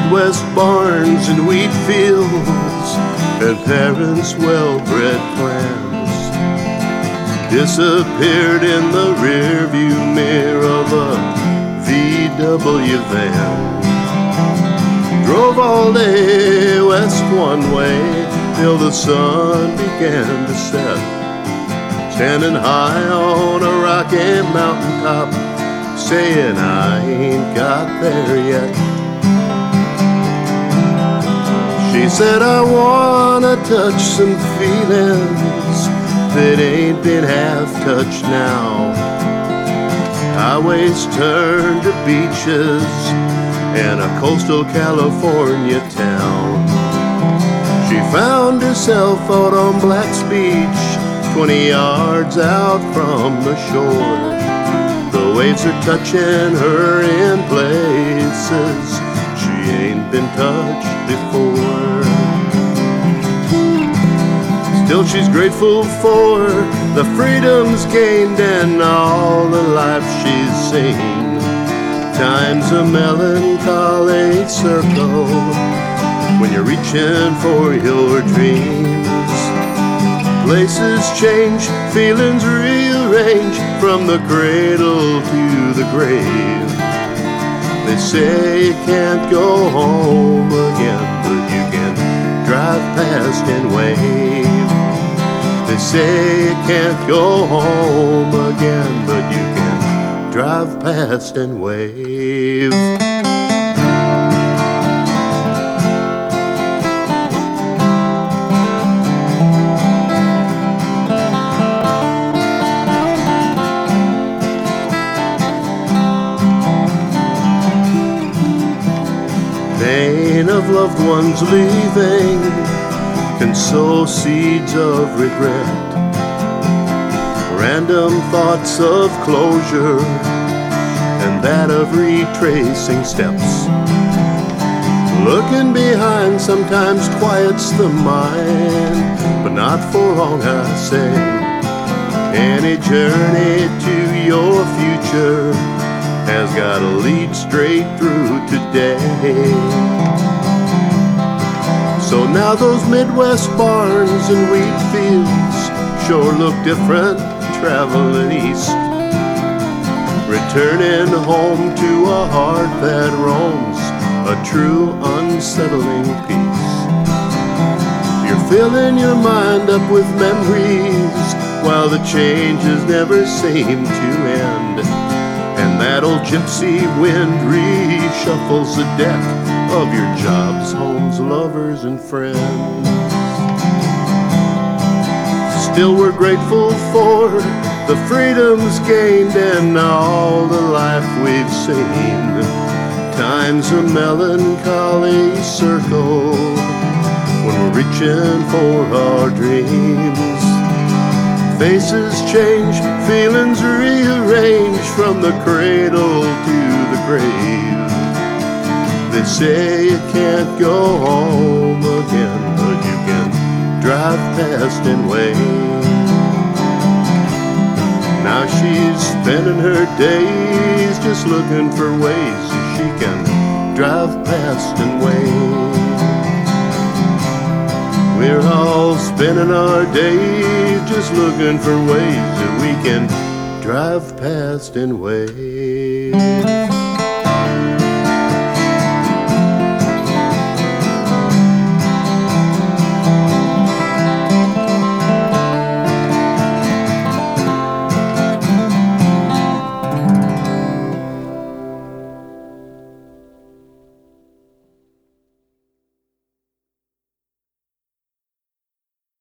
Midwest barns and wheat fields and parents' well-bred plans disappeared in the rearview mirror of a VW van. Drove all day west one way till the sun began to set, standing high on a rocky mountaintop, saying I ain't got there yet. She said I wanna touch some feelings that ain't been half touched now. Highways turn to beaches in a coastal California town. She found herself out on Black's Beach, 20 yards out from the shore. The waves are touching her in places she ain't been touched before. Still she's grateful for the freedoms gained and all the life she's seen. Time's a melancholy circle when you're reaching for your dreams. Places change, feelings rearrange from the cradle to the grave. They say you can't go home again, but you can drive past and wave. They say you can't go home again, but you can drive past and wave. Pain of loved ones leaving can sow seeds of regret. Random thoughts of closure and that of retracing steps. Looking behind sometimes quiets the mind, but not for long, I say. Any journey to your future has gotta lead straight through today. So now those Midwest barns and wheat fields sure look different traveling east, returning home to a heart that roams a true unsettling peace. You're filling your mind up with memories while the changes never seem to end, and that old gypsy wind reshuffles the deck of your jobs, homes, lovers, and friends. Still we're grateful for the freedoms gained and all the life we've seen. Time's a melancholy circle when we're reaching for our dreams. Faces change, feelings rearrange from the cradle to the grave. They say you can't go home again, but you can drive past and wave. Now she's spending her days just looking for ways that she can drive past and wave. We're all spending our days just looking for ways that we can drive past and wave.